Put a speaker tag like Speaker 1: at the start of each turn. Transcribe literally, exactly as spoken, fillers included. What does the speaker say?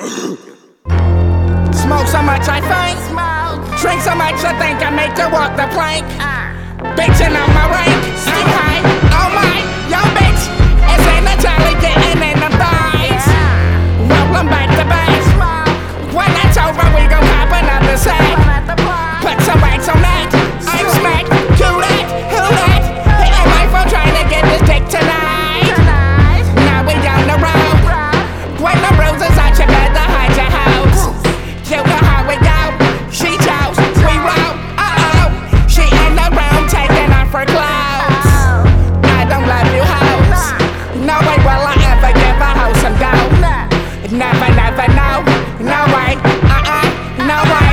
Speaker 1: Smoke so much I think. Drink so much I think I make her walk the plank. Bitchin' on my rank. I'm high. Oh my, yo bitch. It's in the jolly getting in the thighs. Rollin' back to back. When that's over we gon' pop another sack. Put some wax on that. I'm smacked. Do that. Who that? Hitting my phone trying to get this dick tonight. Now we on the road. When the roses out, you better hide your house. You know how we go. She chose, we roll. Uh-oh. She in the room taking off her clothes. I don't love you hoes. No way will I ever give a hoe some dough. Never, never, no. No way. Uh-uh. No way.